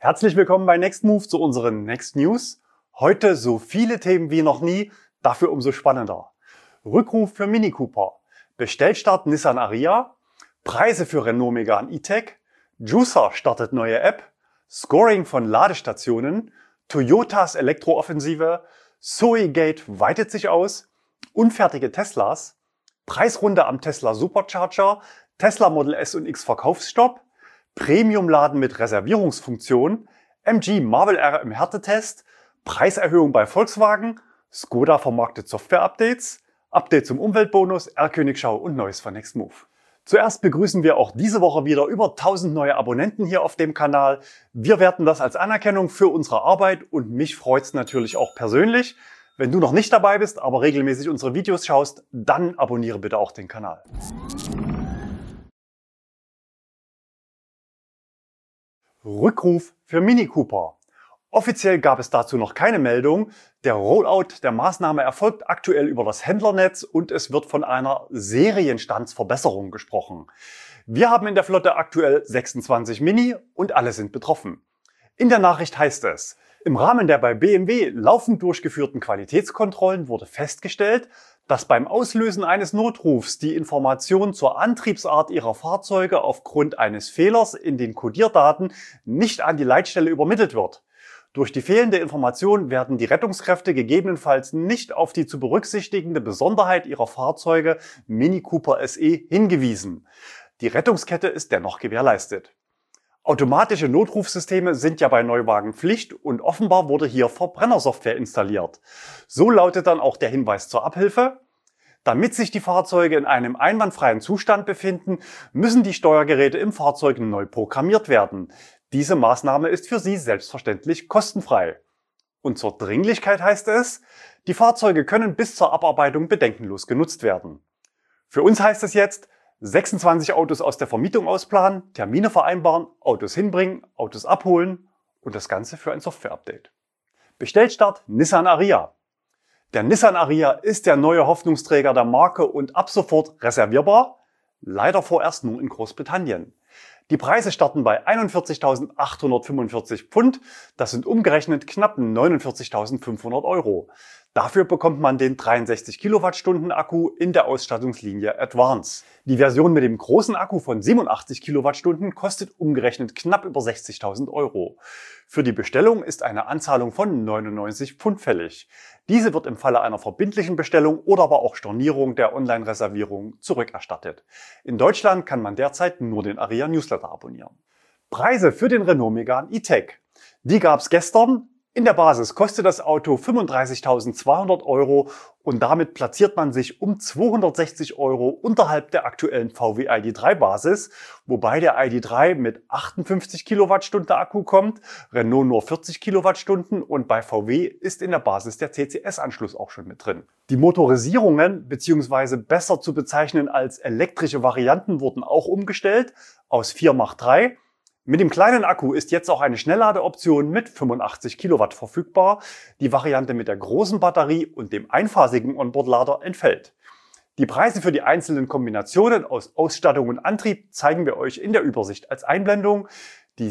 Herzlich willkommen bei Next Move zu unseren Next News. Heute so viele Themen wie noch nie, dafür umso spannender. Rückruf für Mini Cooper, Bestellstart Nissan Ariya, Preise für Renault Megane E-Tech, Juicer startet neue App, Scoring von Ladestationen, Toyotas Elektrooffensive, Zoe-Gate weitet sich aus, unfertige Teslas, Preisrunde am Tesla Supercharger, Tesla Model S und X Verkaufsstopp, Premium-Laden mit Reservierungsfunktion, MG Marvel R im Härtetest, Preiserhöhung bei Volkswagen, Skoda vermarktet Software-Updates, Update zum Umweltbonus, R-Königschau und Neues von Next Move. Zuerst begrüßen wir auch diese Woche wieder über 1000 neue Abonnenten hier auf dem Kanal. Wir werten das als Anerkennung für unsere Arbeit und mich freut es natürlich auch persönlich. Wenn du noch nicht dabei bist, aber regelmäßig unsere Videos schaust, dann abonniere bitte auch den Kanal. Rückruf für Mini Cooper. Offiziell gab es dazu noch keine Meldung. Der Rollout der Maßnahme erfolgt aktuell über das Händlernetz und es wird von einer Serienstandsverbesserung gesprochen. Wir haben in der Flotte aktuell 26 Mini und alle sind betroffen. In der Nachricht heißt es: Im Rahmen der bei BMW laufend durchgeführten Qualitätskontrollen wurde festgestellt, dass beim Auslösen eines Notrufs die Information zur Antriebsart Ihrer Fahrzeuge aufgrund eines Fehlers in den Codierdaten nicht an die Leitstelle übermittelt wird. Durch die fehlende Information werden die Rettungskräfte gegebenenfalls nicht auf die zu berücksichtigende Besonderheit ihrer Fahrzeuge Mini Cooper SE hingewiesen. Die Rettungskette ist dennoch gewährleistet. Automatische Notrufsysteme sind ja bei Neuwagen Pflicht und offenbar wurde hier Verbrennersoftware installiert. So lautet dann auch der Hinweis zur Abhilfe: Damit sich die Fahrzeuge in einem einwandfreien Zustand befinden, müssen die Steuergeräte im Fahrzeug neu programmiert werden. Diese Maßnahme ist für Sie selbstverständlich kostenfrei. Und zur Dringlichkeit heißt es: Die Fahrzeuge können bis zur Abarbeitung bedenkenlos genutzt werden. Für uns heißt es jetzt: 26 Autos aus der Vermietung ausplanen, Termine vereinbaren, Autos hinbringen, Autos abholen und das Ganze für ein Software-Update. Bestellstart Nissan Ariya. Der Nissan Ariya ist der neue Hoffnungsträger der Marke und ab sofort reservierbar, leider vorerst nur in Großbritannien. Die Preise starten bei 41.845 Pfund, das sind umgerechnet knapp 49.500 Euro. Dafür bekommt man den 63 Kilowattstunden Akku in der Ausstattungslinie Advance. Die Version mit dem großen Akku von 87 Kilowattstunden kostet umgerechnet knapp über 60.000 Euro. Für die Bestellung ist eine Anzahlung von 99 Pfund fällig. Diese wird im Falle einer verbindlichen Bestellung oder aber auch Stornierung der Online-Reservierung zurückerstattet. In Deutschland kann man derzeit nur den Ariya Newsletter abonnieren. Preise für den Renault Megane E-Tech. Die gab es gestern. In der Basis kostet das Auto 35.200 Euro und damit platziert man sich um 260 Euro unterhalb der aktuellen VW ID.3 Basis, wobei der ID.3 mit 58 Kilowattstunden Akku kommt, Renault nur 40 Kilowattstunden und bei VW ist in der Basis der CCS-Anschluss auch schon mit drin. Die Motorisierungen bzw. besser zu bezeichnen als elektrische Varianten wurden auch umgestellt aus 4x3. Mit dem kleinen Akku ist jetzt auch eine Schnellladeoption mit 85 Kilowatt verfügbar. Die Variante mit der großen Batterie und dem einphasigen Onboard-Lader entfällt. Die Preise für die einzelnen Kombinationen aus Ausstattung und Antrieb zeigen wir euch in der Übersicht als Einblendung. Die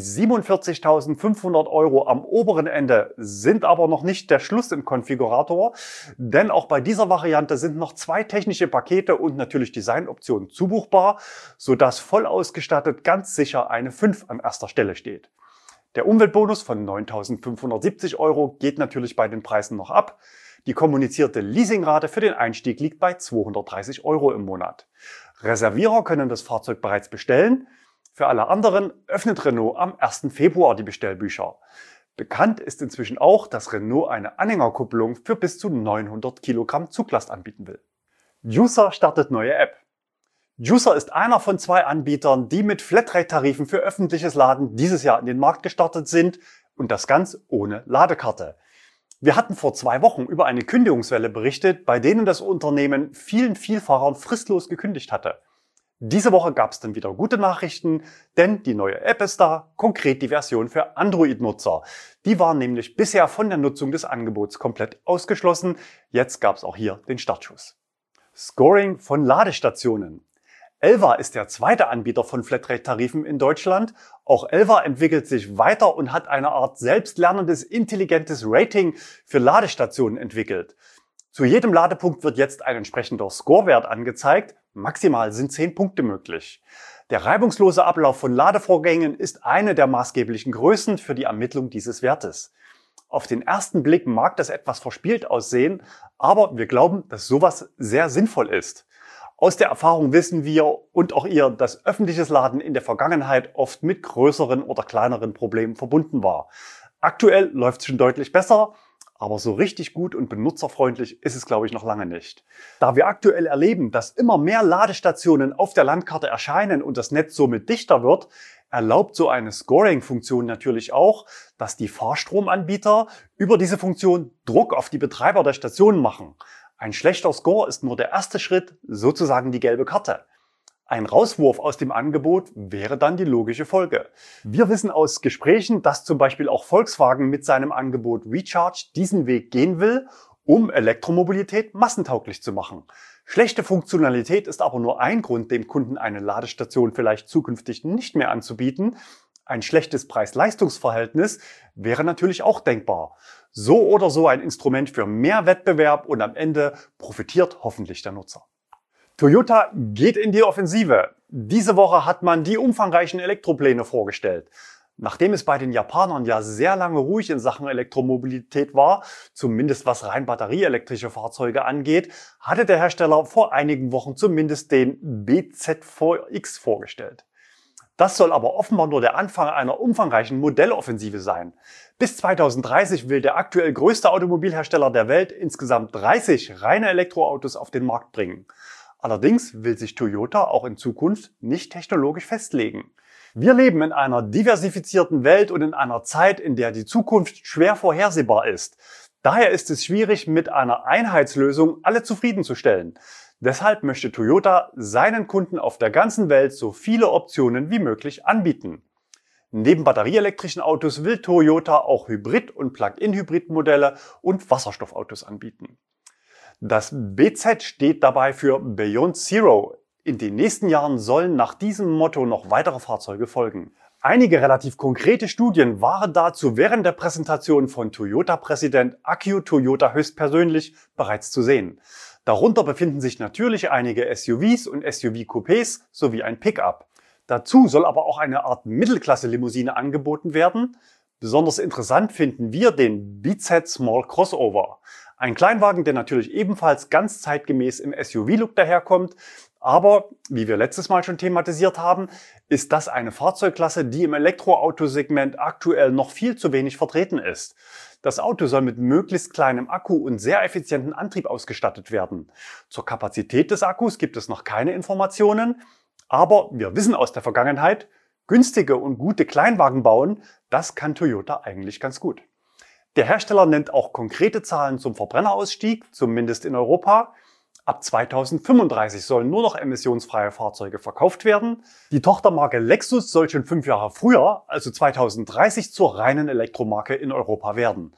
47.500 Euro am oberen Ende sind aber noch nicht der Schluss im Konfigurator, denn auch bei dieser Variante sind noch 2 technische Pakete und natürlich Designoptionen zubuchbar, sodass voll ausgestattet ganz sicher eine 5 an erster Stelle steht. Der Umweltbonus von 9.570 Euro geht natürlich bei den Preisen noch ab. Die kommunizierte Leasingrate für den Einstieg liegt bei 230 Euro im Monat. Reservierer können das Fahrzeug bereits bestellen. Für alle anderen öffnet Renault am 1. Februar die Bestellbücher. Bekannt ist inzwischen auch, dass Renault eine Anhängerkupplung für bis zu 900 Kilogramm Zuglast anbieten will. Juicer startet neue App. Juicer ist einer von 2 Anbietern, die mit Flatrate-Tarifen für öffentliches Laden dieses Jahr in den Markt gestartet sind und das ganz ohne Ladekarte. Wir hatten vor 2 Wochen über eine Kündigungswelle berichtet, bei denen das Unternehmen vielen Vielfahrern fristlos gekündigt hatte. Diese Woche gab es dann wieder gute Nachrichten, denn die neue App ist da, konkret die Version für Android-Nutzer. Die waren nämlich bisher von der Nutzung des Angebots komplett ausgeschlossen. Jetzt gab es auch hier den Startschuss. Scoring von Ladestationen. Elva ist der zweite Anbieter von Flatrate-Tarifen in Deutschland. Auch Elva entwickelt sich weiter und hat eine Art selbstlernendes, intelligentes Rating für Ladestationen entwickelt. Zu jedem Ladepunkt wird jetzt ein entsprechender Scorewert angezeigt. Maximal sind 10 Punkte möglich. Der reibungslose Ablauf von Ladevorgängen ist eine der maßgeblichen Größen für die Ermittlung dieses Wertes. Auf den ersten Blick mag das etwas verspielt aussehen, aber wir glauben, dass sowas sehr sinnvoll ist. Aus der Erfahrung wissen wir und auch ihr, dass öffentliches Laden in der Vergangenheit oft mit größeren oder kleineren Problemen verbunden war. Aktuell läuft es schon deutlich besser, aber so richtig gut und benutzerfreundlich ist es, glaube ich, noch lange nicht. Da wir aktuell erleben, dass immer mehr Ladestationen auf der Landkarte erscheinen und das Netz somit dichter wird, erlaubt so eine Scoring-Funktion natürlich auch, dass die Fahrstromanbieter über diese Funktion Druck auf die Betreiber der Stationen machen. Ein schlechter Score ist nur der erste Schritt, sozusagen die gelbe Karte. Ein Rauswurf aus dem Angebot wäre dann die logische Folge. Wir wissen aus Gesprächen, dass zum Beispiel auch Volkswagen mit seinem Angebot Recharge diesen Weg gehen will, um Elektromobilität massentauglich zu machen. Schlechte Funktionalität ist aber nur ein Grund, dem Kunden eine Ladestation vielleicht zukünftig nicht mehr anzubieten. Ein schlechtes Preis-Leistungs-Verhältnis wäre natürlich auch denkbar. So oder so ein Instrument für mehr Wettbewerb und am Ende profitiert hoffentlich der Nutzer. Toyota geht in die Offensive. Diese Woche hat man die umfangreichen Elektropläne vorgestellt. Nachdem es bei den Japanern ja sehr lange ruhig in Sachen Elektromobilität war, zumindest was rein batterieelektrische Fahrzeuge angeht, hatte der Hersteller vor einigen Wochen zumindest den BZ4X vorgestellt. Das soll aber offenbar nur der Anfang einer umfangreichen Modelloffensive sein. Bis 2030 will der aktuell größte Automobilhersteller der Welt insgesamt 30 reine Elektroautos auf den Markt bringen. Allerdings will sich Toyota auch in Zukunft nicht technologisch festlegen. Wir leben in einer diversifizierten Welt und in einer Zeit, in der die Zukunft schwer vorhersehbar ist. Daher ist es schwierig, mit einer Einheitslösung alle zufriedenzustellen. Deshalb möchte Toyota seinen Kunden auf der ganzen Welt so viele Optionen wie möglich anbieten. Neben batterieelektrischen Autos will Toyota auch Hybrid- und Plug-in-Hybrid-Modelle und Wasserstoffautos anbieten. Das BZ steht dabei für Beyond Zero. In den nächsten Jahren sollen nach diesem Motto noch weitere Fahrzeuge folgen. Einige relativ konkrete Studien waren dazu während der Präsentation von Toyota-Präsident Akio Toyoda höchstpersönlich bereits zu sehen. Darunter befinden sich natürlich einige SUVs und SUV-Coupés sowie ein Pickup. Dazu soll aber auch eine Art Mittelklasse-Limousine angeboten werden. Besonders interessant finden wir den BZ Small Crossover. Ein Kleinwagen, der natürlich ebenfalls ganz zeitgemäß im SUV-Look daherkommt. Aber, wie wir letztes Mal schon thematisiert haben, ist das eine Fahrzeugklasse, die im Elektroautosegment aktuell noch viel zu wenig vertreten ist. Das Auto soll mit möglichst kleinem Akku und sehr effizienten Antrieb ausgestattet werden. Zur Kapazität des Akkus gibt es noch keine Informationen, aber wir wissen aus der Vergangenheit, günstige und gute Kleinwagen bauen, das kann Toyota eigentlich ganz gut. Der Hersteller nennt auch konkrete Zahlen zum Verbrennerausstieg, zumindest in Europa. Ab 2035 sollen nur noch emissionsfreie Fahrzeuge verkauft werden. Die Tochtermarke Lexus soll schon 5 Jahre früher, also 2030, zur reinen Elektromarke in Europa werden.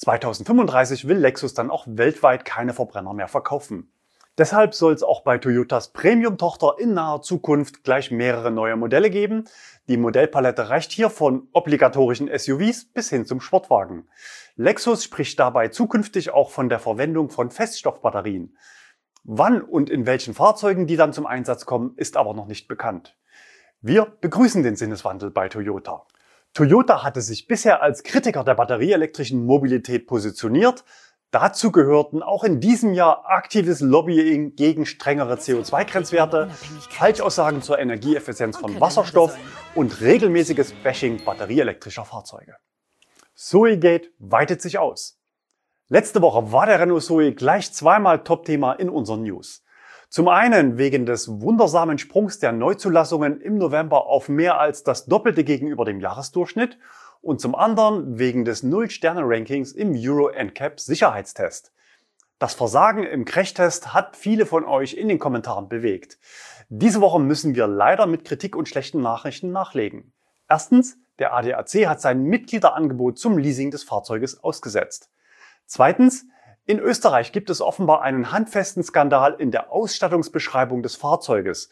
2035 will Lexus dann auch weltweit keine Verbrenner mehr verkaufen. Deshalb soll es auch bei Toyotas Premium-Tochter in naher Zukunft gleich mehrere neue Modelle geben. Die Modellpalette reicht hier von obligatorischen SUVs bis hin zum Sportwagen. Lexus spricht dabei zukünftig auch von der Verwendung von Feststoffbatterien. Wann und in welchen Fahrzeugen die dann zum Einsatz kommen, ist aber noch nicht bekannt. Wir begrüßen den Sinneswandel bei Toyota. Toyota hatte sich bisher als Kritiker der batterieelektrischen Mobilität positioniert. Dazu gehörten auch in diesem Jahr aktives Lobbying gegen strengere CO2-Grenzwerte, Falschaussagen zur Energieeffizienz von Wasserstoff und regelmäßiges Bashing batterieelektrischer Fahrzeuge. Zoe-Gate weitet sich aus. Letzte Woche war der Renault Zoe gleich zweimal Top-Thema in unseren News. Zum einen wegen des wundersamen Sprungs der Neuzulassungen im November auf mehr als das Doppelte gegenüber dem Jahresdurchschnitt und zum anderen wegen des 0-Sterne-Rankings im Euro NCAP Sicherheitstest. Das Versagen im Crashtest hat viele von euch in den Kommentaren bewegt. Diese Woche müssen wir leider mit Kritik und schlechten Nachrichten nachlegen. Erstens, der ADAC hat sein Mitgliederangebot zum Leasing des Fahrzeuges ausgesetzt. Zweitens, in Österreich gibt es offenbar einen handfesten Skandal in der Ausstattungsbeschreibung des Fahrzeuges.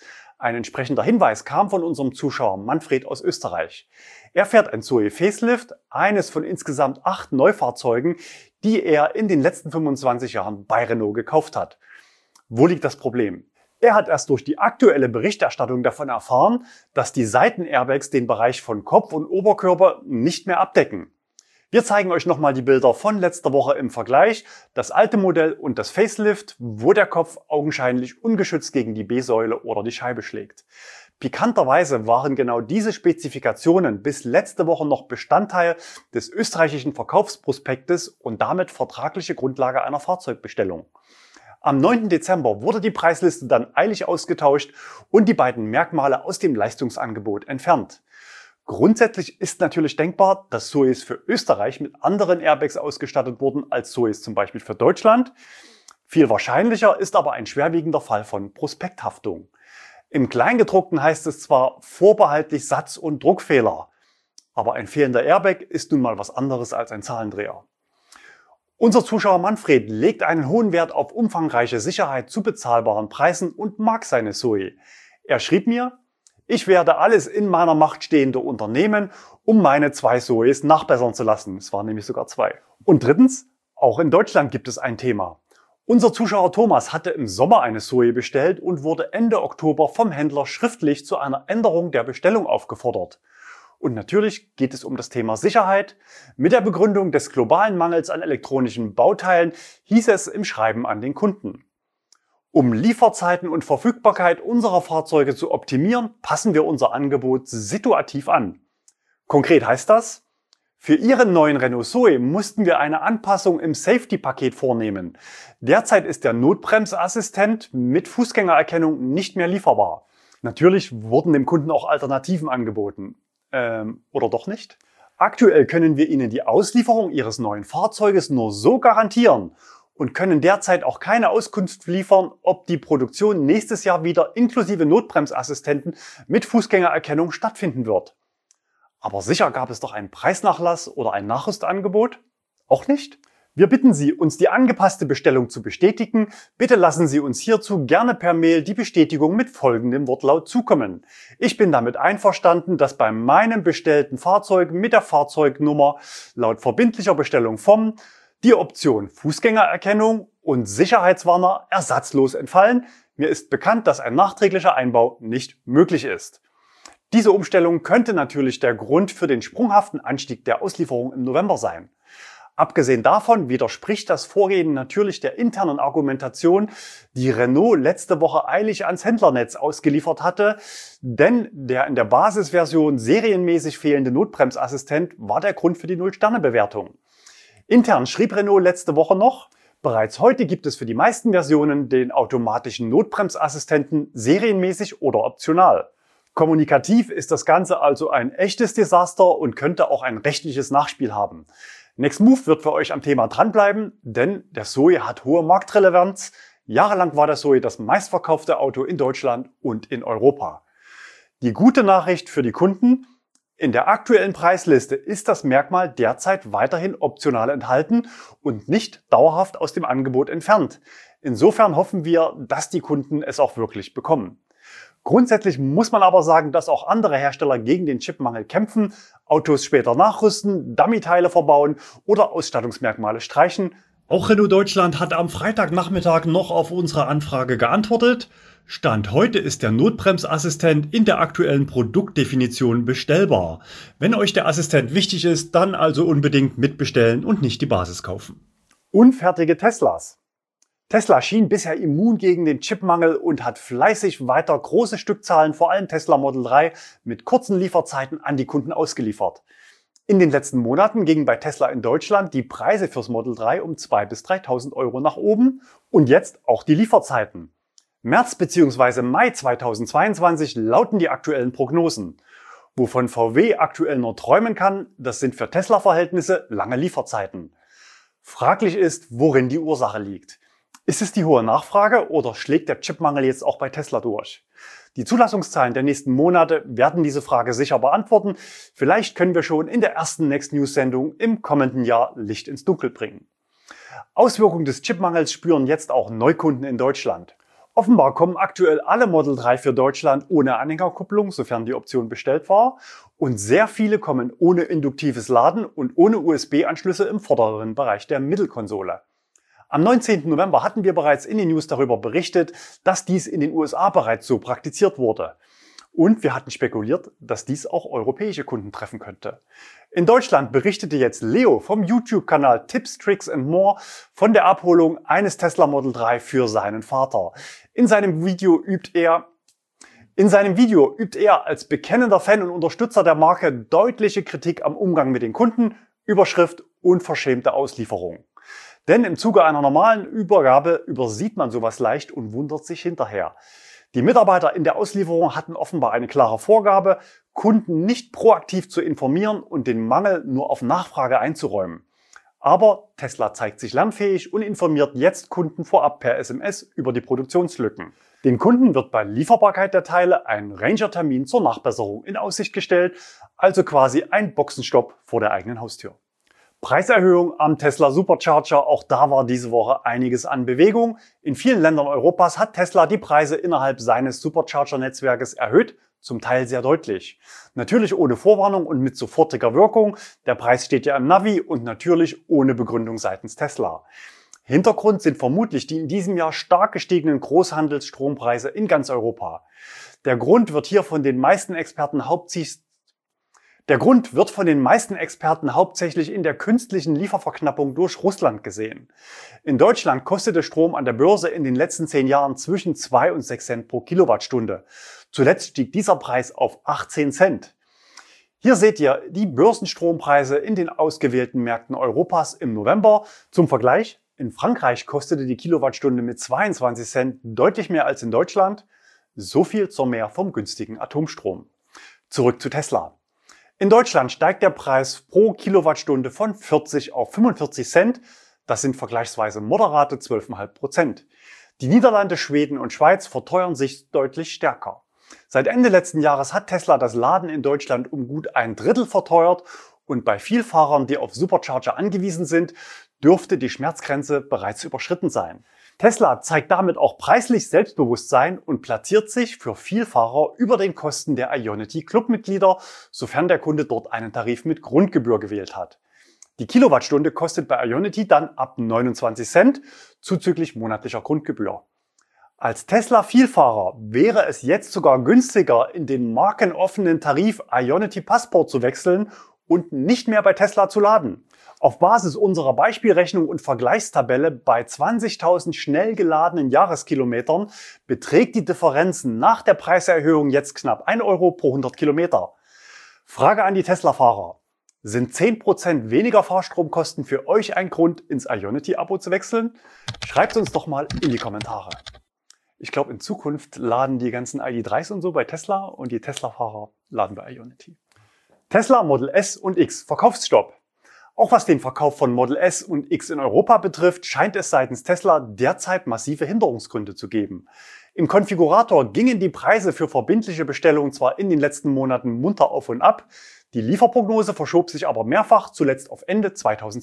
Ein entsprechender Hinweis kam von unserem Zuschauer Manfred aus Österreich. Er fährt ein Zoe Facelift, eines von insgesamt 8 Neufahrzeugen, die er in den letzten 25 Jahren bei Renault gekauft hat. Wo liegt das Problem? Er hat erst durch die aktuelle Berichterstattung davon erfahren, dass die Seitenairbags den Bereich von Kopf und Oberkörper nicht mehr abdecken. Wir zeigen euch nochmal die Bilder von letzter Woche im Vergleich, das alte Modell und das Facelift, wo der Kopf augenscheinlich ungeschützt gegen die B-Säule oder die Scheibe schlägt. Pikanterweise waren genau diese Spezifikationen bis letzte Woche noch Bestandteil des österreichischen Verkaufsprospektes und damit vertragliche Grundlage einer Fahrzeugbestellung. Am 9. Dezember wurde die Preisliste dann eilig ausgetauscht und die beiden Merkmale aus dem Leistungsangebot entfernt. Grundsätzlich ist natürlich denkbar, dass Zoes für Österreich mit anderen Airbags ausgestattet wurden als Zoes zum Beispiel für Deutschland. Viel wahrscheinlicher ist aber ein schwerwiegender Fall von Prospekthaftung. Im Kleingedruckten heißt es zwar vorbehaltlich Satz- und Druckfehler, aber ein fehlender Airbag ist nun mal was anderes als ein Zahlendreher. Unser Zuschauer Manfred legt einen hohen Wert auf umfangreiche Sicherheit zu bezahlbaren Preisen und mag seine Zoe. Er schrieb mir: Ich werde alles in meiner Macht Stehende unternehmen, um meine 2 Zoes nachbessern zu lassen. Es waren nämlich sogar 2. Und drittens, auch in Deutschland gibt es ein Thema. Unser Zuschauer Thomas hatte im Sommer eine Zoe bestellt und wurde Ende Oktober vom Händler schriftlich zu einer Änderung der Bestellung aufgefordert. Und natürlich geht es um das Thema Sicherheit. Mit der Begründung des globalen Mangels an elektronischen Bauteilen hieß es im Schreiben an den Kunden: Um Lieferzeiten und Verfügbarkeit unserer Fahrzeuge zu optimieren, passen wir unser Angebot situativ an. Konkret heißt das: Für Ihren neuen Renault Zoe mussten wir eine Anpassung im Safety-Paket vornehmen. Derzeit ist der Notbremsassistent mit Fußgängererkennung nicht mehr lieferbar. Natürlich wurden dem Kunden auch Alternativen angeboten. Oder doch nicht? Aktuell können wir Ihnen die Auslieferung Ihres neuen Fahrzeuges nur so garantieren und können derzeit auch keine Auskunft liefern, ob die Produktion nächstes Jahr wieder inklusive Notbremsassistenten mit Fußgängererkennung stattfinden wird. Aber sicher gab es doch einen Preisnachlass oder ein Nachrüstangebot? Auch nicht? Wir bitten Sie, uns die angepasste Bestellung zu bestätigen. Bitte lassen Sie uns hierzu gerne per Mail die Bestätigung mit folgendem Wortlaut zukommen: Ich bin damit einverstanden, dass bei meinem bestellten Fahrzeug mit der Fahrzeugnummer laut verbindlicher Bestellung vom die Option Fußgängererkennung und Sicherheitswarner ersatzlos entfallen. Mir ist bekannt, dass ein nachträglicher Einbau nicht möglich ist. Diese Umstellung könnte natürlich der Grund für den sprunghaften Anstieg der Auslieferung im November sein. Abgesehen davon widerspricht das Vorgehen natürlich der internen Argumentation, die Renault letzte Woche eilig ans Händlernetz ausgeliefert hatte, denn der in der Basisversion serienmäßig fehlende Notbremsassistent war der Grund für die 0-Sterne-Bewertung. Intern schrieb Renault letzte Woche noch: Bereits heute gibt es für die meisten Versionen den automatischen Notbremsassistenten serienmäßig oder optional. Kommunikativ ist das Ganze also ein echtes Desaster und könnte auch ein rechtliches Nachspiel haben. Next Move wird für euch am Thema dranbleiben, denn der Zoe hat hohe Marktrelevanz. Jahrelang war der Zoe das meistverkaufte Auto in Deutschland und in Europa. Die gute Nachricht für die Kunden: In der aktuellen Preisliste ist das Merkmal derzeit weiterhin optional enthalten und nicht dauerhaft aus dem Angebot entfernt. Insofern hoffen wir, dass die Kunden es auch wirklich bekommen. Grundsätzlich muss man aber sagen, dass auch andere Hersteller gegen den Chipmangel kämpfen, Autos später nachrüsten, Dummyteile verbauen oder Ausstattungsmerkmale streichen. Auch Renault Deutschland hat am Freitagnachmittag noch auf unsere Anfrage geantwortet. Stand heute ist der Notbremsassistent in der aktuellen Produktdefinition bestellbar. Wenn euch der Assistent wichtig ist, dann also unbedingt mitbestellen und nicht die Basis kaufen. Unfertige Teslas. Tesla schien bisher immun gegen den Chipmangel und hat fleißig weiter große Stückzahlen, vor allem Tesla Model 3, mit kurzen Lieferzeiten an die Kunden ausgeliefert. In den letzten Monaten gingen bei Tesla in Deutschland die Preise fürs Model 3 um 2.000 bis 3.000 Euro nach oben und jetzt auch die Lieferzeiten. März bzw. Mai 2022 lauten die aktuellen Prognosen. Wovon VW aktuell nur träumen kann, das sind für Tesla-Verhältnisse lange Lieferzeiten. Fraglich ist, worin die Ursache liegt. Ist es die hohe Nachfrage oder schlägt der Chipmangel jetzt auch bei Tesla durch? Die Zulassungszahlen der nächsten Monate werden diese Frage sicher beantworten. Vielleicht können wir schon in der ersten Next News Sendung im kommenden Jahr Licht ins Dunkel bringen. Auswirkungen des Chipmangels spüren jetzt auch Neukunden in Deutschland. Offenbar kommen aktuell alle Model 3 für Deutschland ohne Anhängerkupplung, sofern die Option bestellt war. Und sehr viele kommen ohne induktives Laden und ohne USB-Anschlüsse im vorderen Bereich der Mittelkonsole. Am 19. November hatten wir bereits in den News darüber berichtet, dass dies in den USA bereits so praktiziert wurde. Und wir hatten spekuliert, dass dies auch europäische Kunden treffen könnte. In Deutschland berichtete jetzt Leo vom YouTube-Kanal Tips, Tricks and More von der Abholung eines Tesla Model 3 für seinen Vater. In seinem Video übt er als bekennender Fan und Unterstützer der Marke deutliche Kritik am Umgang mit den Kunden, Überschrift unverschämte Auslieferung. Denn im Zuge einer normalen Übergabe übersieht man sowas leicht und wundert sich hinterher. Die Mitarbeiter in der Auslieferung hatten offenbar eine klare Vorgabe, Kunden nicht proaktiv zu informieren und den Mangel nur auf Nachfrage einzuräumen. Aber Tesla zeigt sich lernfähig und informiert jetzt Kunden vorab per SMS über die Produktionslücken. Den Kunden wird bei Lieferbarkeit der Teile ein Ranger-Termin zur Nachbesserung in Aussicht gestellt, also quasi ein Boxenstopp vor der eigenen Haustür. Preiserhöhung am Tesla Supercharger, auch da war diese Woche einiges an Bewegung. In vielen Ländern Europas hat Tesla die Preise innerhalb seines Supercharger-Netzwerkes erhöht, zum Teil sehr deutlich. Natürlich ohne Vorwarnung und mit sofortiger Wirkung. Der Preis steht ja im Navi und natürlich ohne Begründung seitens Tesla. Hintergrund sind vermutlich die in diesem Jahr stark gestiegenen Großhandelsstrompreise in ganz Europa. Der Grund wird von den meisten Experten hauptsächlich in der künstlichen Lieferverknappung durch Russland gesehen. In Deutschland kostete Strom an der Börse in den letzten 10 Jahren zwischen 2 und 6 Cent pro Kilowattstunde. Zuletzt stieg dieser Preis auf 18 Cent. Hier seht ihr die Börsenstrompreise in den ausgewählten Märkten Europas im November. Zum Vergleich, in Frankreich kostete die Kilowattstunde mit 22 Cent deutlich mehr als in Deutschland. So viel zur Mehr vom günstigen Atomstrom. Zurück zu Tesla. In Deutschland steigt der Preis pro Kilowattstunde von 40 auf 45 Cent. Das sind vergleichsweise moderate 12,5%. Die Niederlande, Schweden und Schweiz verteuern sich deutlich stärker. Seit Ende letzten Jahres hat Tesla das Laden in Deutschland um gut 1/3 verteuert und bei Vielfahrern, die auf Supercharger angewiesen sind, dürfte die Schmerzgrenze bereits überschritten sein. Tesla zeigt damit auch preislich Selbstbewusstsein und platziert sich für Vielfahrer über den Kosten der Ionity Clubmitglieder, sofern der Kunde dort einen Tarif mit Grundgebühr gewählt hat. Die Kilowattstunde kostet bei Ionity dann ab 29 Cent zuzüglich monatlicher Grundgebühr. Als Tesla-Vielfahrer wäre es jetzt sogar günstiger, in den markenoffenen Tarif Ionity Passport zu wechseln und nicht mehr bei Tesla zu laden. Auf Basis unserer Beispielrechnung und Vergleichstabelle bei 20.000 schnell geladenen Jahreskilometern beträgt die Differenz nach der Preiserhöhung jetzt knapp 1 Euro pro 100 Kilometer. Frage an die Tesla-Fahrer. Sind 10% weniger Fahrstromkosten für euch ein Grund, ins Ionity-Abo zu wechseln? Schreibt uns doch mal in die Kommentare. Ich glaube, in Zukunft laden die ganzen ID.3s und so bei Tesla und die Tesla-Fahrer laden bei Ionity. Tesla Model S und X Verkaufsstopp. Auch was den Verkauf von Model S und X in Europa betrifft, scheint es seitens Tesla derzeit massive Hinderungsgründe zu geben. Im Konfigurator gingen die Preise für verbindliche Bestellungen zwar in den letzten Monaten munter auf und ab, die Lieferprognose verschob sich aber mehrfach, zuletzt auf Ende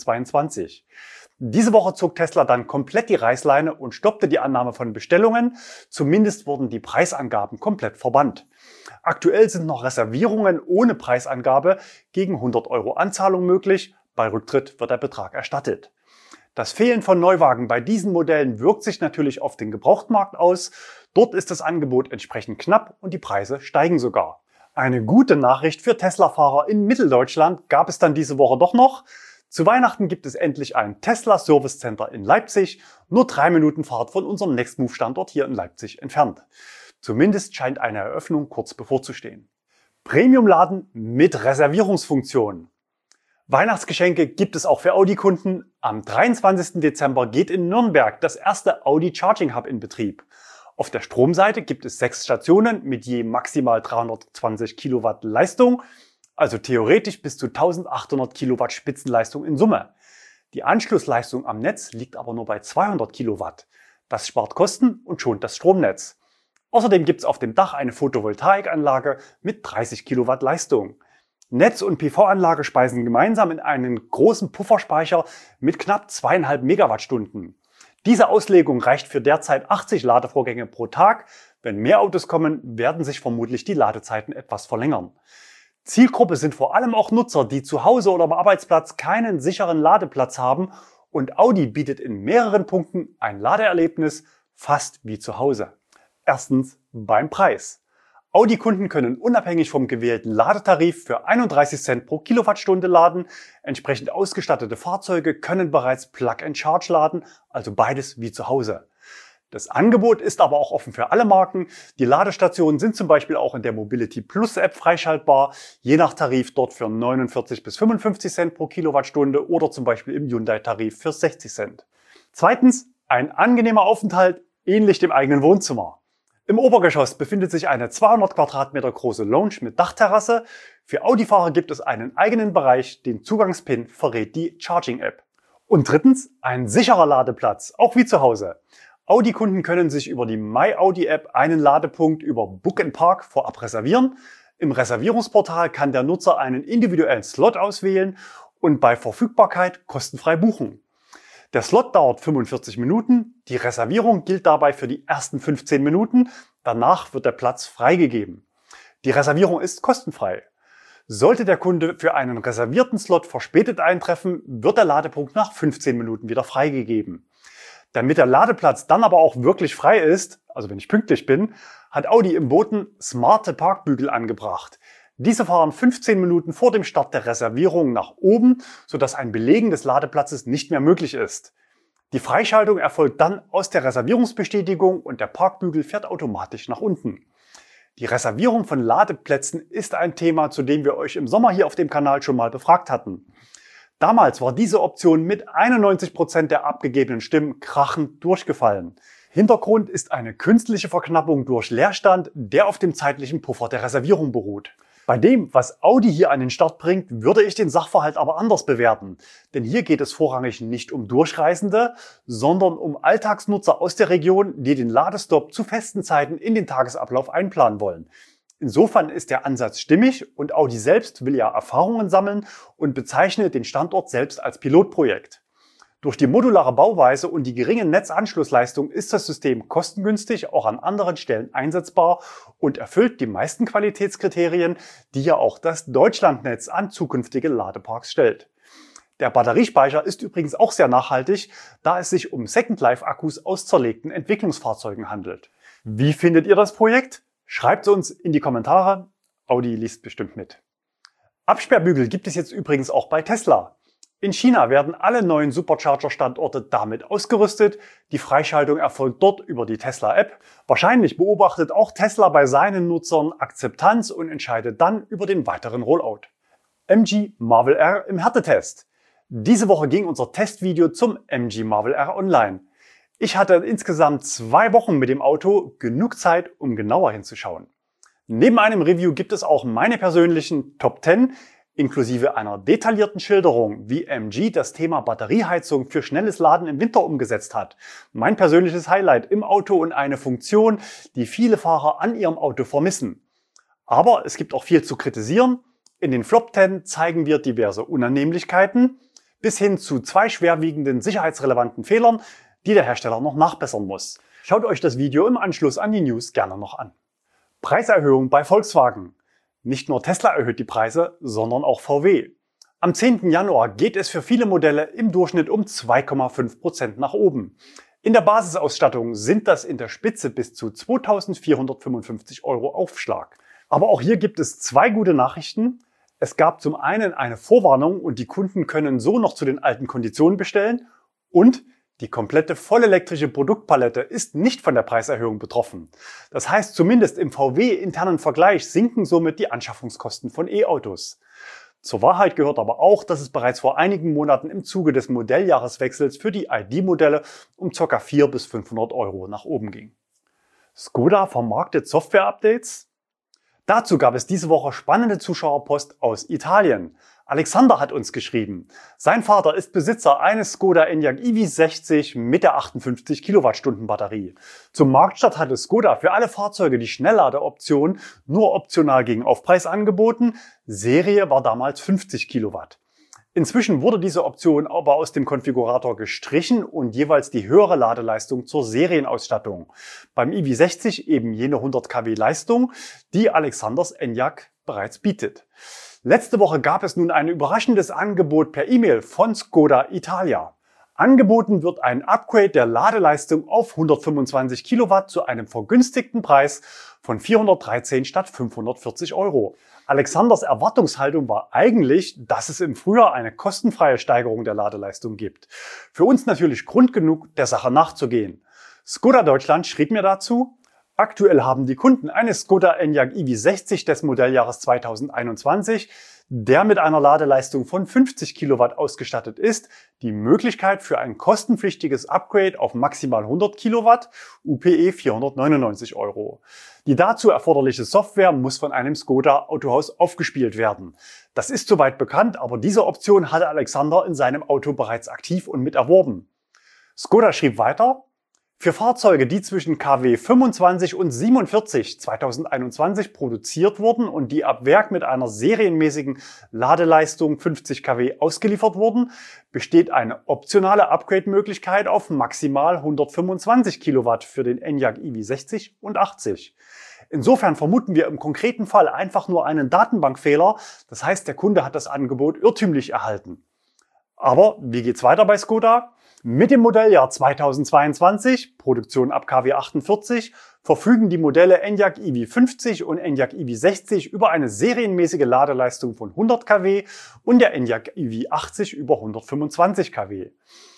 2022. Diese Woche zog Tesla dann komplett die Reißleine und stoppte die Annahme von Bestellungen. Zumindest wurden die Preisangaben komplett verbannt. Aktuell sind noch Reservierungen ohne Preisangabe gegen 100 Euro Anzahlung möglich. Bei Rücktritt wird der Betrag erstattet. Das Fehlen von Neuwagen bei diesen Modellen wirkt sich natürlich auf den Gebrauchtmarkt aus. Dort ist das Angebot entsprechend knapp und die Preise steigen sogar. Eine gute Nachricht für Tesla-Fahrer in Mitteldeutschland gab es dann diese Woche doch noch. Zu Weihnachten gibt es endlich ein Tesla Service Center in Leipzig, nur 3 Minuten Fahrt von unserem Nextmove-Standort hier in Leipzig entfernt. Zumindest scheint eine Eröffnung kurz bevorzustehen. Premium-Laden mit Reservierungsfunktion. Weihnachtsgeschenke gibt es auch für Audi-Kunden. Am 23. Dezember geht in Nürnberg das erste Audi Charging Hub in Betrieb. Auf der Stromseite gibt es 6 Stationen mit je maximal 320 Kilowatt Leistung, also theoretisch bis zu 1800 Kilowatt Spitzenleistung in Summe. Die Anschlussleistung am Netz liegt aber nur bei 200 Kilowatt. Das spart Kosten und schont das Stromnetz. Außerdem gibt es auf dem Dach eine Photovoltaikanlage mit 30 Kilowatt Leistung. Netz und PV-Anlage speisen gemeinsam in einen großen Pufferspeicher mit knapp 2,5 Megawattstunden. Diese Auslegung reicht für derzeit 80 Ladevorgänge pro Tag. Wenn mehr Autos kommen, werden sich vermutlich die Ladezeiten etwas verlängern. Zielgruppe sind vor allem auch Nutzer, die zu Hause oder am Arbeitsplatz keinen sicheren Ladeplatz haben, und Audi bietet in mehreren Punkten ein Ladeerlebnis fast wie zu Hause. Erstens beim Preis. Audi-Kunden können unabhängig vom gewählten Ladetarif für 31 Cent pro Kilowattstunde laden. Entsprechend ausgestattete Fahrzeuge können bereits Plug-and-Charge laden, also beides wie zu Hause. Das Angebot ist aber auch offen für alle Marken. Die Ladestationen sind zum Beispiel auch in der Mobility Plus App freischaltbar, je nach Tarif dort für 49 bis 55 Cent pro Kilowattstunde oder zum Beispiel im Hyundai-Tarif für 60 Cent. Zweitens, ein angenehmer Aufenthalt, ähnlich dem eigenen Wohnzimmer. Im Obergeschoss befindet sich eine 200 Quadratmeter große Lounge mit Dachterrasse. Für Audi-Fahrer gibt es einen eigenen Bereich, den Zugangspin verrät die Charging-App. Und drittens, ein sicherer Ladeplatz, auch wie zu Hause. Audi-Kunden können sich über die MyAudi-App einen Ladepunkt über Book & Park vorab reservieren. Im Reservierungsportal kann der Nutzer einen individuellen Slot auswählen und bei Verfügbarkeit kostenfrei buchen. Der Slot dauert 45 Minuten, die Reservierung gilt dabei für die ersten 15 Minuten, danach wird der Platz freigegeben. Die Reservierung ist kostenfrei. Sollte der Kunde für einen reservierten Slot verspätet eintreffen, wird der Ladepunkt nach 15 Minuten wieder freigegeben. Damit der Ladeplatz dann aber auch wirklich frei ist, also wenn ich pünktlich bin, hat Audi im Boden smarte Parkbügel angebracht. Diese fahren 15 Minuten vor dem Start der Reservierung nach oben, sodass ein Belegen des Ladeplatzes nicht mehr möglich ist. Die Freischaltung erfolgt dann aus der Reservierungsbestätigung und der Parkbügel fährt automatisch nach unten. Die Reservierung von Ladeplätzen ist ein Thema, zu dem wir euch im Sommer hier auf dem Kanal schon mal befragt hatten. Damals war diese Option mit 91% der abgegebenen Stimmen krachend durchgefallen. Hintergrund ist eine künstliche Verknappung durch Leerstand, der auf dem zeitlichen Puffer der Reservierung beruht. Bei dem, was Audi hier an den Start bringt, würde ich den Sachverhalt aber anders bewerten. Denn hier geht es vorrangig nicht um Durchreisende, sondern um Alltagsnutzer aus der Region, die den Ladestopp zu festen Zeiten in den Tagesablauf einplanen wollen. Insofern ist der Ansatz stimmig und Audi selbst will ja Erfahrungen sammeln und bezeichnet den Standort selbst als Pilotprojekt. Durch die modulare Bauweise und die geringe Netzanschlussleistung ist das System kostengünstig auch an anderen Stellen einsetzbar und erfüllt die meisten Qualitätskriterien, die ja auch das Deutschlandnetz an zukünftige Ladeparks stellt. Der Batteriespeicher ist übrigens auch sehr nachhaltig, da es sich um Second-Life-Akkus aus zerlegten Entwicklungsfahrzeugen handelt. Wie findet ihr das Projekt? Schreibt es uns in die Kommentare. Audi liest bestimmt mit. Absperrbügel gibt es jetzt übrigens auch bei Tesla. In China werden alle neuen Supercharger-Standorte damit ausgerüstet. Die Freischaltung erfolgt dort über die Tesla-App. Wahrscheinlich beobachtet auch Tesla bei seinen Nutzern Akzeptanz und entscheidet dann über den weiteren Rollout. MG Marvel R im Härtetest. Diese Woche ging unser Testvideo zum MG Marvel R online. Ich hatte insgesamt 2 Wochen mit dem Auto, genug Zeit, um genauer hinzuschauen. Neben einem Review gibt es auch meine persönlichen Top 10, inklusive einer detaillierten Schilderung, wie MG das Thema Batterieheizung für schnelles Laden im Winter umgesetzt hat. Mein persönliches Highlight im Auto und eine Funktion, die viele Fahrer an ihrem Auto vermissen. Aber es gibt auch viel zu kritisieren. In den Flop 10 zeigen wir diverse Unannehmlichkeiten bis hin zu 2 schwerwiegenden sicherheitsrelevanten Fehlern, die der Hersteller noch nachbessern muss. Schaut euch das Video im Anschluss an die News gerne noch an. Preiserhöhung bei Volkswagen. Nicht nur Tesla erhöht die Preise, sondern auch VW. Am 10. Januar geht es für viele Modelle im Durchschnitt um 2,5% nach oben. In der Basisausstattung sind das in der Spitze bis zu 2.455 € Aufschlag. Aber auch hier gibt es 2 gute Nachrichten. Es gab zum einen eine Vorwarnung und die Kunden können so noch zu den alten Konditionen bestellen und die komplette vollelektrische Produktpalette ist nicht von der Preiserhöhung betroffen. Das heißt, zumindest im VW-internen Vergleich sinken somit die Anschaffungskosten von E-Autos. Zur Wahrheit gehört aber auch, dass es bereits vor einigen Monaten im Zuge des Modelljahreswechsels für die ID-Modelle um ca. 400 bis 500 € nach oben ging. Skoda vermarktet Software-Updates? Dazu gab es diese Woche spannende Zuschauerpost aus Italien. Alexander hat uns geschrieben. Sein Vater ist Besitzer eines Skoda Enyaq EV60 mit der 58 Kilowattstunden Batterie. Zum Marktstart hatte Skoda für alle Fahrzeuge die Inzwischen wurde diese Option aber aus dem Konfigurator gestrichen und jeweils die höhere Ladeleistung zur Serienausstattung. Beim EV60 eben jene 100 kW Leistung, die Alexanders Enyaq bereits bietet. Letzte Woche gab es nun ein überraschendes Angebot per E-Mail von Skoda Italia. Angeboten wird ein Upgrade der Ladeleistung auf 125 Kilowatt zu einem vergünstigten Preis von 413 statt 540 Euro. Alexanders Erwartungshaltung war eigentlich, dass es im Frühjahr eine kostenfreie Steigerung der Ladeleistung gibt. Für uns natürlich Grund genug, der Sache nachzugehen. Skoda Deutschland schrieb mir dazu: Aktuell haben die Kunden eines Skoda Enyaq EV60 des Modelljahres 2021, der mit einer Ladeleistung von 50 Kilowatt ausgestattet ist, die Möglichkeit für ein kostenpflichtiges Upgrade auf maximal 100 Kilowatt, UPE 499 Euro. Die dazu erforderliche Software muss von einem Skoda Autohaus aufgespielt werden. Das ist soweit bekannt, aber diese Option hatte Alexander in seinem Auto bereits aktiv und mit erworben. Skoda schrieb weiter: Für Fahrzeuge, die zwischen kW 25 und 47 2021 produziert wurden und die ab Werk mit einer serienmäßigen Ladeleistung 50 kW ausgeliefert wurden, besteht eine optionale Upgrade-Möglichkeit auf maximal 125 Kilowatt für den Enyaq EV60 und 80. Insofern vermuten wir im konkreten Fall einfach nur einen Datenbankfehler, das heißt, der Kunde hat das Angebot irrtümlich erhalten. Aber wie geht's weiter bei Skoda? Mit dem Modelljahr 2022, Produktion ab kW 48, verfügen die Modelle Enyaq EV50 und Enyaq EV60 über eine serienmäßige Ladeleistung von 100 kW und der Enyaq EV80 über 125 kW.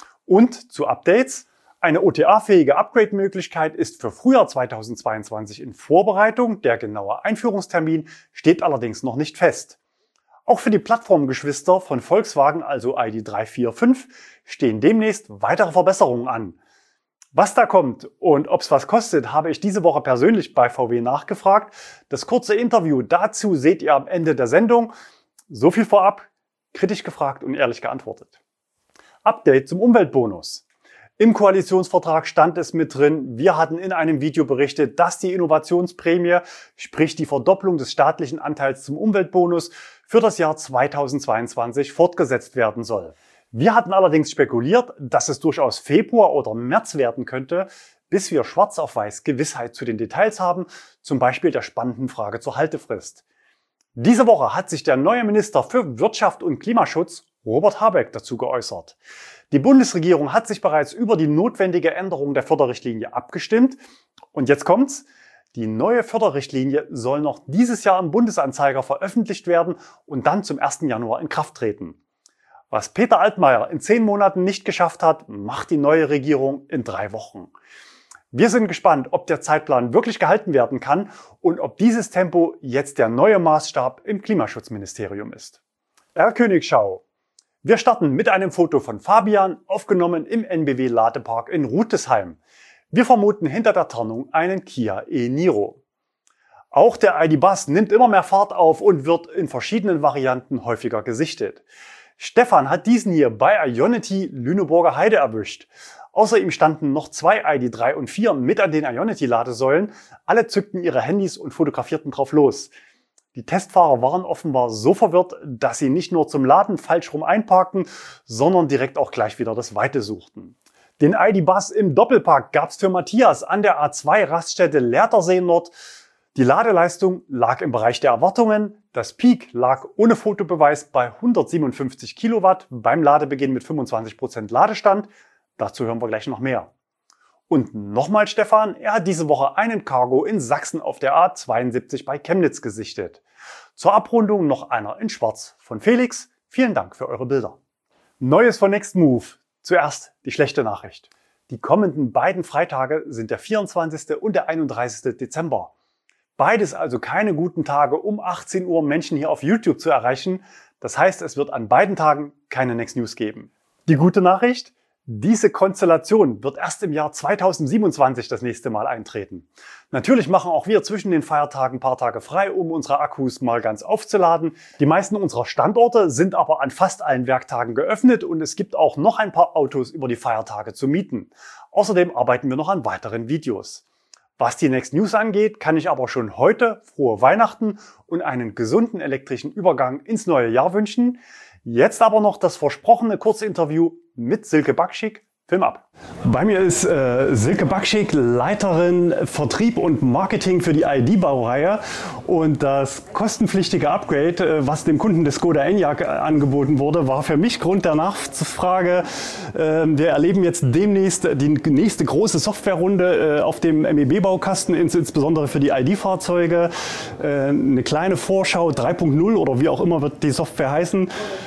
Und zu Updates: Eine OTA-fähige Upgrade-Möglichkeit ist für Frühjahr 2022 in Vorbereitung. Der genaue Einführungstermin steht allerdings noch nicht fest. Auch für die Plattformgeschwister von Volkswagen, also ID.3, 4, 5, stehen demnächst weitere Verbesserungen an. Was da kommt und ob es was kostet, habe ich diese Woche persönlich bei VW nachgefragt. Das kurze Interview dazu seht ihr am Ende der Sendung. So viel vorab, kritisch gefragt und ehrlich geantwortet. Update zum Umweltbonus. Im Koalitionsvertrag stand es mit drin, wir hatten in einem Video berichtet, dass die Innovationsprämie, sprich die Verdopplung des staatlichen Anteils zum Umweltbonus, für das Jahr 2022 fortgesetzt werden soll. Wir hatten allerdings spekuliert, dass es durchaus Februar oder März werden könnte, bis wir schwarz auf weiß Gewissheit zu den Details haben, zum Beispiel der spannenden Frage zur Haltefrist. Diese Woche hat sich der neue Minister für Wirtschaft und Klimaschutz, Robert Habeck, dazu geäußert. Die Bundesregierung hat sich bereits über die notwendige Änderung der Förderrichtlinie abgestimmt. Und jetzt kommt's: Die neue Förderrichtlinie soll noch dieses Jahr im Bundesanzeiger veröffentlicht werden und dann zum 1. Januar in Kraft treten. Was Peter Altmaier in 10 Monaten nicht geschafft hat, macht die neue Regierung in 3 Wochen. Wir sind gespannt, ob der Zeitplan wirklich gehalten werden kann und ob dieses Tempo jetzt der neue Maßstab im Klimaschutzministerium ist. Erlkönigschau. Wir starten mit einem Foto von Fabian, aufgenommen im NBW Ladepark in Rüdesheim. Wir vermuten hinter der Tarnung einen Kia e-Niro. Auch der ID.Buzz nimmt immer mehr Fahrt auf und wird in verschiedenen Varianten häufiger gesichtet. Stefan hat diesen hier bei Ionity Lüneburger Heide erwischt. Außer ihm standen noch 2 ID.3 und 4 mit an den Ionity-Ladesäulen. Alle zückten ihre Handys und fotografierten drauf los. Die Testfahrer waren offenbar so verwirrt, dass sie nicht nur zum Laden falsch rum einparkten, sondern direkt auch gleich wieder das Weite suchten. Den ID.Buzz im Doppelpark gab's für Matthias an der A2 Raststätte Lehrtersee Nord. Die Ladeleistung lag im Bereich der Erwartungen. Das Peak lag ohne Fotobeweis bei 157 Kilowatt beim Ladebeginn mit 25% Ladestand. Dazu hören wir gleich noch mehr. Und nochmal Stefan, er hat diese Woche einen Cargo in Sachsen auf der A72 bei Chemnitz gesichtet. Zur Abrundung noch einer in Schwarz von Felix. Vielen Dank für eure Bilder. Neues von Nextmove. Zuerst die schlechte Nachricht. Die kommenden beiden Freitage sind der 24. und der 31. Dezember. Beides also keine guten Tage, um 18 Uhr Menschen hier auf YouTube zu erreichen. Das heißt, es wird an beiden Tagen keine Next News geben. Die gute Nachricht: Diese Konstellation wird erst im Jahr 2027 das nächste Mal eintreten. Natürlich machen auch wir zwischen den Feiertagen ein paar Tage frei, um unsere Akkus mal ganz aufzuladen. Die meisten unserer Standorte sind aber an fast allen Werktagen geöffnet und es gibt auch noch ein paar Autos über die Feiertage zu mieten. Außerdem arbeiten wir noch an weiteren Videos. Was die Next News angeht, kann ich aber schon heute frohe Weihnachten und einen gesunden elektrischen Übergang ins neue Jahr wünschen. Jetzt aber noch das versprochene Kurzinterview mit Silke Bakschik. Film ab. Bei mir ist Silke Bakschik, Leiterin Vertrieb und Marketing für die ID-Baureihe. Und das kostenpflichtige Upgrade, was dem Kunden des Skoda Enyaq angeboten wurde, war für mich Grund der Nachfrage. Wir erleben jetzt demnächst die nächste große Softwarerunde auf dem MEB-Baukasten, insbesondere für die ID-Fahrzeuge. Eine kleine Vorschau 3.0 oder wie auch immer wird die Software heißen.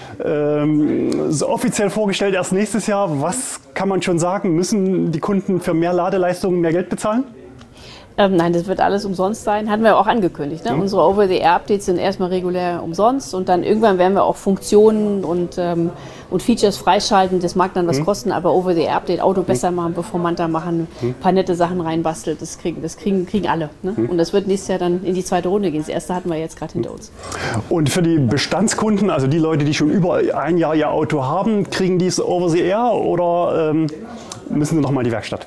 So offiziell vorgestellt erst nächstes Jahr. Was kann man schon sagen? Müssen die Kunden für mehr Ladeleistung mehr Geld bezahlen? Nein, das wird alles umsonst sein. Hatten wir auch angekündigt. Ne? Unsere Over-the-Air-Updates sind erstmal regulär umsonst und dann irgendwann werden wir auch Funktionen und Features freischalten. Das mag dann was kosten, aber Over-the-Air-Update, Auto besser machen, performanter machen, ein paar nette Sachen reinbasteln, das kriegen alle. Ne? Und das wird nächstes Jahr dann in die zweite Runde gehen. Das erste hatten wir jetzt gerade hinter uns. Und für die Bestandskunden, also die Leute, die schon über ein Jahr ihr Auto haben, kriegen die es Over-the-Air oder müssen sie nochmal in die Werkstatt?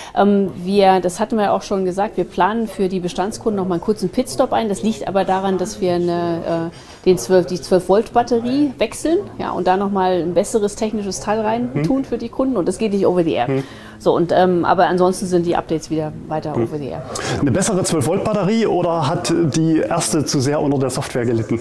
Das hatten wir auch schon gesagt, wir planen für die Bestandskunden noch mal einen kurzen Pitstop ein. Das liegt aber daran, dass wir die 12-Volt-Batterie wechseln, ja, und da noch mal ein besseres technisches Teil rein tun für die Kunden. Und das geht nicht over the air. So, aber ansonsten sind die Updates wieder weiter over the air. Eine bessere 12-Volt-Batterie oder hat die erste zu sehr unter der Software gelitten?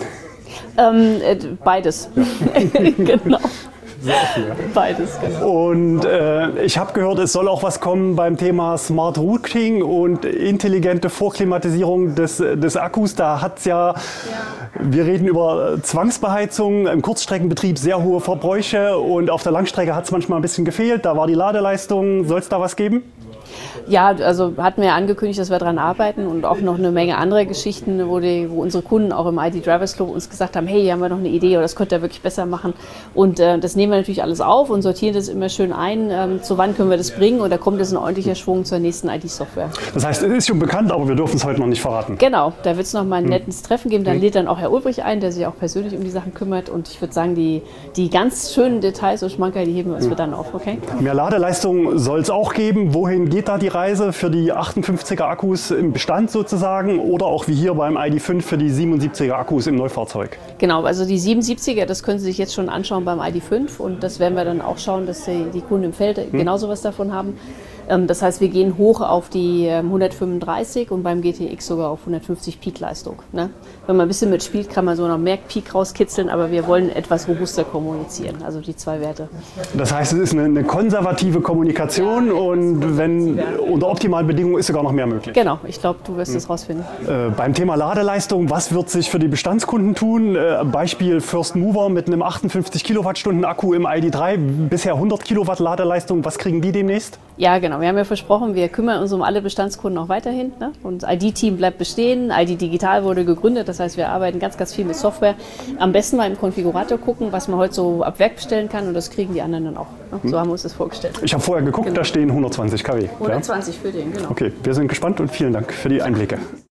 Beides. Genau. Beides, genau. Und ich habe gehört, es soll auch was kommen beim Thema Smart Routing und intelligente Vorklimatisierung des Akkus. Da hat es wir reden über Zwangsbeheizung, im Kurzstreckenbetrieb sehr hohe Verbräuche und auf der Langstrecke hat es manchmal ein bisschen gefehlt. Da war die Ladeleistung. Soll es da was geben? Ja, also hatten wir ja angekündigt, dass wir daran arbeiten und auch noch eine Menge andere Geschichten, wo unsere Kunden auch im ID Drivers Club uns gesagt haben, hey, hier haben wir noch eine Idee oder das könnt ihr wirklich besser machen. Und das nehmen wir natürlich alles auf und sortieren das immer schön ein, zu wann können wir das bringen und da kommt jetzt ein ordentlicher Schwung zur nächsten ID-Software. Das heißt, es ist schon bekannt, aber wir dürfen es heute noch nicht verraten. Genau, da wird es noch mal ein nettes Treffen geben, dann lädt dann auch Herr Ulbrich ein, der sich auch persönlich um die Sachen kümmert und ich würde sagen, die ganz schönen Details und Schmankerl, die heben wir uns dann auf, okay? Mehr Ladeleistung soll es auch geben. Wohin geht da die Reise für die 58er Akkus im Bestand sozusagen oder auch wie hier beim ID.5 für die 77er Akkus im Neufahrzeug? Genau, also die 77er, das können Sie sich jetzt schon anschauen beim ID.5 und das werden wir dann auch schauen, dass die Kunden im Feld genauso was davon haben. Das heißt, wir gehen hoch auf die 135 und beim GTX sogar auf 150 Peak-Leistung. Ne? Wenn man ein bisschen mitspielt, kann man so noch mehr Peak rauskitzeln, aber wir wollen etwas robuster kommunizieren, also die zwei Werte. Das heißt, es ist eine konservative Kommunikation und wenn unter optimalen Bedingungen ist sogar noch mehr möglich. Genau, ich glaube, du wirst es rausfinden. Beim Thema Ladeleistung, was wird sich für die Bestandskunden tun? Beispiel First Mover mit einem 58 Kilowattstunden Akku im ID.3, bisher 100 Kilowatt Ladeleistung, was kriegen die demnächst? Ja, genau. Wir haben ja versprochen, wir kümmern uns um alle Bestandskunden auch weiterhin. Ne? Und das ID-Team bleibt bestehen. ID Digital wurde gegründet. Das heißt, wir arbeiten ganz, ganz viel mit Software. Am besten mal im Konfigurator gucken, was man heute so ab Werk bestellen kann. Und das kriegen die anderen dann auch. Ne? So haben wir uns das vorgestellt. Ich habe vorher geguckt, da stehen 120 kW. 120 für den, genau. Okay, wir sind gespannt und vielen Dank für die Einblicke.